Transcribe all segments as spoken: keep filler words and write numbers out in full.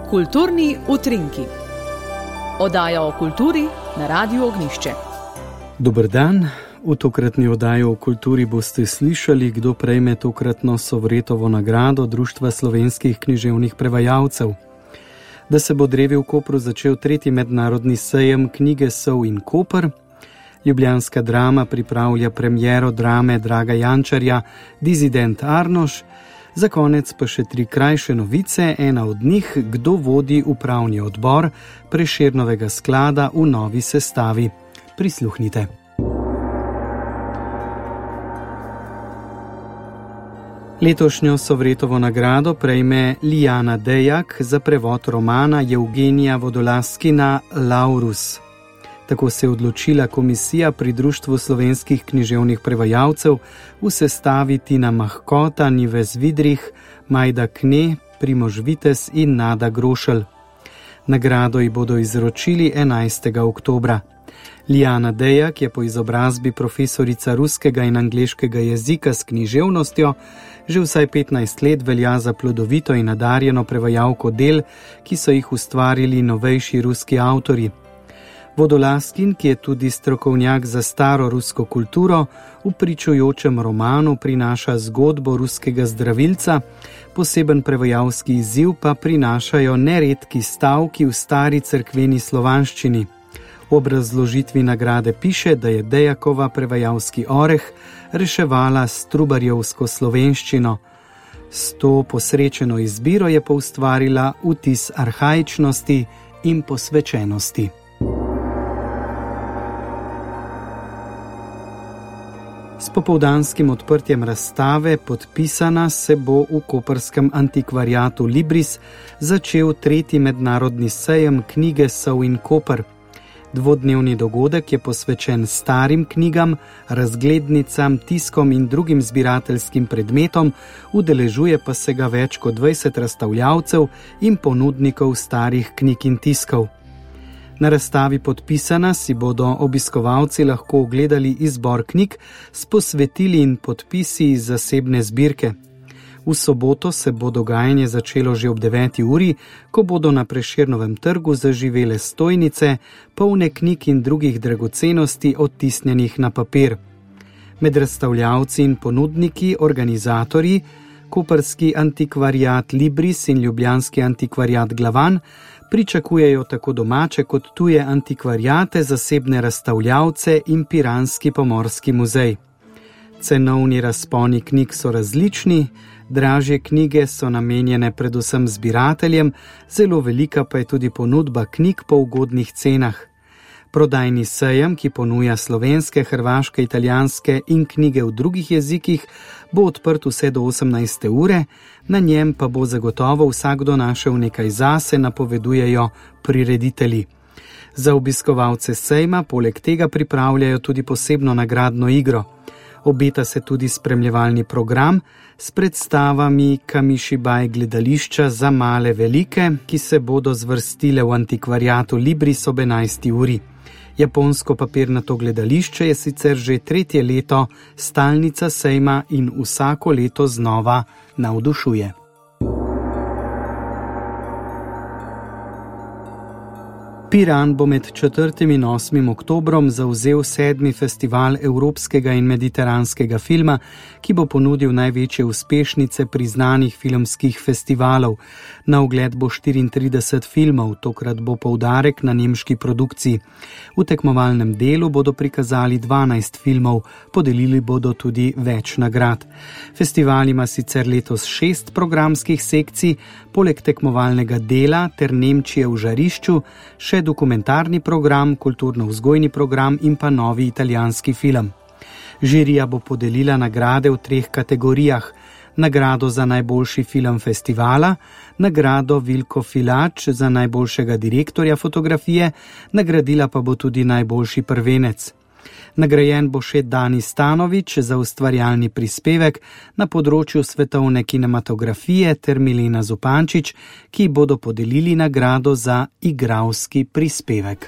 Kulturni utrinki. Oddaja o kulturi na Radiu Ognjišče. Dober dan. V tokratni oddaji o kulturi boste slišali, kdo prejme tokratno Sovretovo nagrado Društva slovenskih književnih prevajalcev. Da se bo drevi v Kopru začel tretji mednarodni sejem knjige Sol in Koper. Ljubljanska Drama pripravlja premiero drame Draga Jančarja Dizident Arnoš. Za konec pa še tri krajše novice, ena od njih, kdo vodi upravni odbor Prešernovega sklada v novi sestavi. Prisluhnite. Letošnjo Sovretovo nagrado prejme Lijana Dejak za prevod romana Evgenija Vodolaskina Laurus. Tako se je odločila komisija pri Društvu slovenskih književnih prevajalcev v sestavi Tina Mahkota, Nives Vidrih, Majda Kne, Primož Vitez in Nada Grošelj. Nagrado ji bodo izročili enajstega oktobra. Lijana Dejak je po izobrazbi profesorica ruskega in angleškega jezika s književnostjo, že vsaj petnajst let velja za plodovito in nadarjeno prevajalko del, ki so jih ustvarili novejši ruski avtorji. Vodolaskin, ki je tudi strokovnjak za staro rusko kulturo, v pričujočem romanu prinaša zgodbo ruskega zdravilca, poseben prevajalski izziv pa prinašajo neredki stavki v stari cerkveni slovanščini. V obrazložitvi nagrade piše, da je Dejakova prevajalski oreh reševala s trubarjevsko slovenščino. S to posrečeno izbiro je poustvarila vtis arhaičnosti in posvečenosti. S popoldanskim odprtjem razstave Podpisana se bo v koprskem antikvariatu Libris začel tretji mednarodni sejem knjige Sol in Koper. Dvodnevni dogodek je posvečen starim knjigam, razglednicam, tiskom in drugim zbirateljskim predmetom, udeležuje pa se ga več kot dvajset razstavljavcev in ponudnikov starih knjig in tiskov. Na razstavi Podpisana si bodo obiskovalci lahko ogledali izbor knjig s posvetili in podpisi iz zasebne zbirke. V soboto se bo dogajanje začelo že ob deveti uri, ko bodo na Prešernovem trgu zaživele stojnice, polne knjig in drugih dragocenosti odtisnjenih na papir. Med razstavljavci in ponudniki, organizatorji, koprski antikvariat Libris in ljubljanski antikvariat Glavan pričakujejo tako domače kot tuje antikvariate, zasebne razstavljavce in Piranski pomorski muzej. Cenovni razponi knjig so različni, dražje knjige so namenjene predvsem zbirateljem, zelo velika pa je tudi ponudba knjig po ugodnih cenah. Prodajni sejem, ki ponuja slovenske, hrvaške, italijanske in knjige v drugih jezikih, bo odprt vse do osemnajste ure, na njem pa bo zagotovo vsakdo našel nekaj zase, napovedujejo prireditelji. Za obiskovalce sejma poleg tega pripravljajo tudi posebno nagradno igro. Obeta se tudi spremljevalni program s predstavami Kamišibaj gledališča za male velike, ki se bodo zvrstile v antikvariatu Libris ob enajsti uri. Japonsko papirnato gledališče je sicer že tretje leto stalnica sejma in vsako leto znova navdušuje. Piran bo med četrtim in osmim oktobrom zavzel sedmi festival evropskega in mediteranskega filma, ki bo ponudil največje uspešnice priznanih filmskih festivalov. Na ogled bo štiriintrideset filmov, tokrat bo poudarek na nemški produkciji. V tekmovalnem delu bodo prikazali dvanajst filmov, podelili bodo tudi več nagrad. Festival ima sicer letos šest programskih sekcij, poleg tekmovalnega dela ter Nemčije v žarišču, še dokumentarni program, kulturno-vzgojni program in pa novi italijanski film. Žirija bo podelila nagrade v treh kategorijah: nagrado za najboljši film festivala, nagrado Vilko Filač za najboljšega direktorja fotografije, nagradila pa bo tudi najboljši prvenec. Nagrajen bo še Dani Stanović za ustvarjalni prispevek na področju svetovne kinematografije ter Milena Zupančič, ki bodo podelili nagrado za igralski prispevek.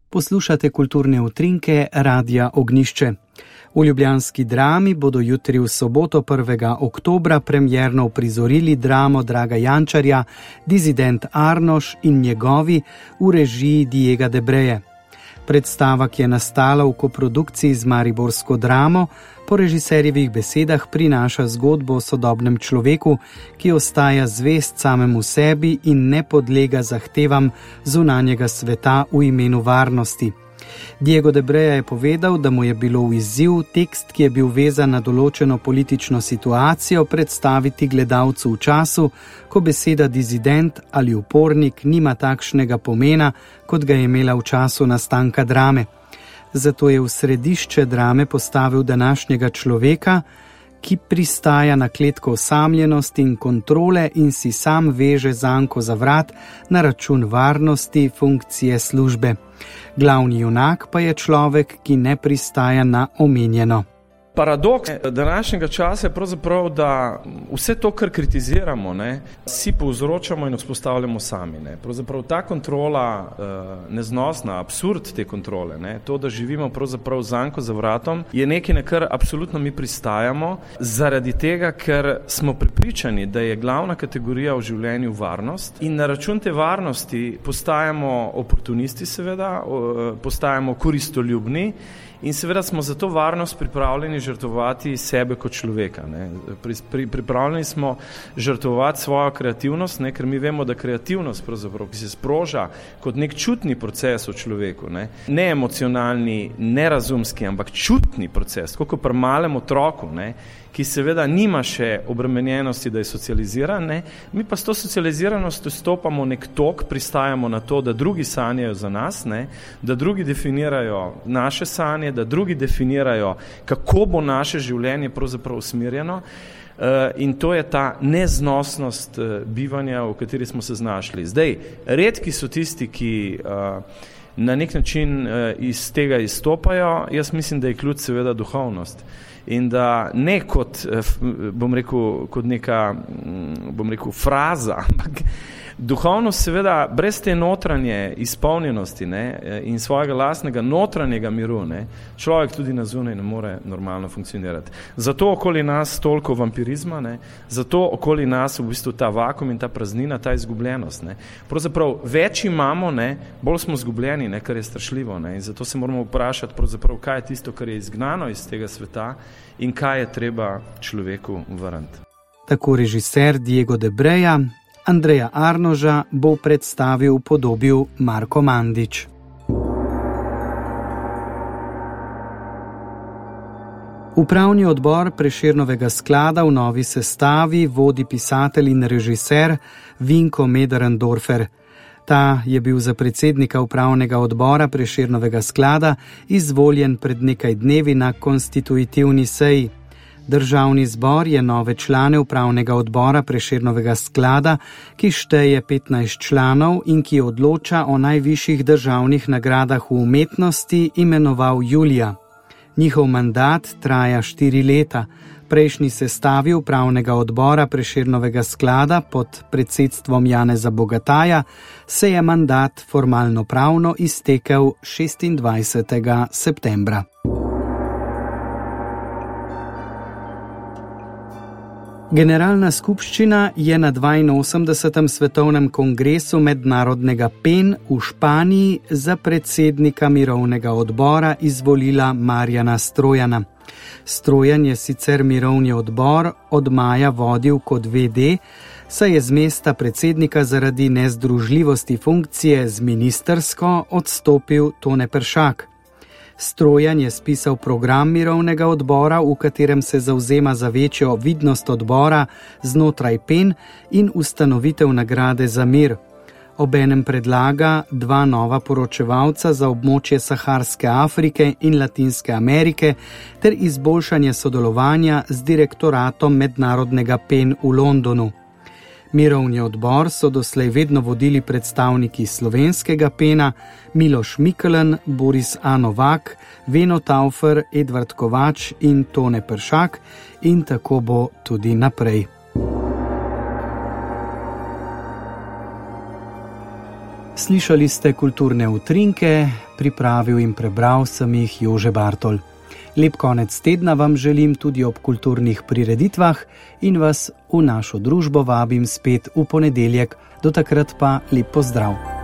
Poslušate kulturne utrinke Radia Ognjišče. V ljubljanski Drami bodo jutri v soboto prvega oktobra premierno uprizorili dramo Draga Jančarja Dizident Arnoš in njegovi v režiji Diega Debreje. Predstava, ki je nastala v koprodukciji z mariborsko Dramo, po režiserjevih besedah prinaša zgodbo o sodobnem človeku, ki ostaja zvest samemu sebi in ne podlega zahtevam zunanjega sveta v imenu varnosti. Diego Debreja je povedal, da mu je bilo v izziv tekst, ki je bil vezan na določeno politično situacijo, predstaviti gledalcu v času, ko beseda dizident ali upornik nima takšnega pomena, kot ga je imela v času nastanka drame. Zato je v središče drame postavil današnjega človeka, ki pristaja na kletko osamljenosti in kontrole in si sam veže zanko za vrat na račun varnosti funkcije službe. Glavni junak pa je človek, ki ne pristaja na omenjeno. Paradoks današnjega časa je pravzaprav, da vse to, kar kritiziramo, ne, si povzročamo in vzpostavljamo sami. Ne. Pravzaprav ta kontrola, uh, neznosna, absurd te kontrole, ne, to, da živimo pravzaprav zanko za vratom, je nekaj, na kar absolutno mi pristajamo, zaradi tega, ker smo prepričani, da je glavna kategorija v življenju varnost in na račun te varnosti postajamo oportunisti, seveda, uh, postajamo koristoljubni. In seveda smo za to varnost pripravljeni žrtvovati sebe kot človeka. Ne. Pri, pri, pripravljeni smo žrtvovati svojo kreativnost, ne, ker mi vemo, da kreativnost, ki se sproža kot nek čutni proces v človeku, ne, ne emocionalni, ne razumski, ampak čutni proces, kot pri malem otroku, ne, ki seveda nima še obremenjenosti, da je socializiran, ne, mi pa s to socializiranost stopamo nek tok, pristajamo na to, da drugi sanjajo za nas, ne, da drugi definirajo naše sanje, da drugi definirajo, kako bo naše življenje pravzaprav usmerjeno. In to je ta neznosnost bivanja, v kateri smo se znašli. Zdaj, redki so tisti, ki na nek način iz tega izstopajo, jaz mislim, da je ključ seveda duhovnost. In da ne kot, bom rekel, kot neka, bom rekel, fraza, ampak duhovnost seveda brez te notranje izpolnjenosti, ne, in svojega lastnega notranjega miru, ne, človek tudi na zunaj ne more normalno funkcionirati. Zato okoli nas toliko vampirizma, ne, zato okoli nas v bistvu ta vakuum in ta praznina, ta izgubljenost. Ne. Pravzaprav več imamo, ne, bolj smo izgubljeni, ne, kar je strašljivo. Ne, in zato se moramo vprašati, pravzaprav, kaj je tisto, kar je izgnano iz tega sveta in kaj je treba človeku vrniti. Tako režiser Diego Debreja Andreja Arnoža bo predstavil upodobil Marko Mandić. Upravni odbor Prešernovega sklada v novi sestavi vodi pisatelj in režiser Vinko Möderndorfer. Ta je bil za predsednika upravnega odbora Prešernovega sklada izvoljen pred nekaj dnevi na konstitutivni seji. Državni zbor je nove člane upravnega odbora Prešernovega sklada, ki šteje petnajst članov in ki odloča o najvišjih državnih nagradah v umetnosti, imenoval julija. Njihov mandat traja štiri leta. Prejšnji sestavi upravnega odbora Prešernovega sklada pod predsedstvom Janeza Bogataja se je mandat formalno pravno iztekel šestindvajsetega septembra. Generalna skupščina je na dvainosemdesetem svetovnem kongresu mednarodnega P E N v Španiji za predsednika mirovnega odbora izvolila Marjana Strojana. Strojan je sicer mirovni odbor od maja vodil kot ve de, saj je z mesta predsednika zaradi nezdružljivosti funkcije z ministrsko odstopil Tone Peršak. Strojan je spisal program mirovnega odbora, v katerem se zavzema za večjo vidnost odbora znotraj P E N in ustanovitev nagrade za mir. Obenem predlaga dva nova poročevalca za območje Saharske Afrike in Latinske Amerike ter izboljšanje sodelovanja z direktoratom mednarodnega P E N v Londonu. Mirovni odbor so doslej vedno vodili predstavniki slovenskega P E N-a Miloš Mikelen, Boris A. Novak, Veno Taufer, Edvard Kovač in Tone Peršak in tako bo tudi naprej. Slišali ste kulturne utrinke, pripravil in prebral sem jih Jože Bartol. Lep konec tedna vam želim tudi ob kulturnih prireditvah in vas v našo družbo vabim spet v ponedeljek. Do takrat pa lep pozdrav.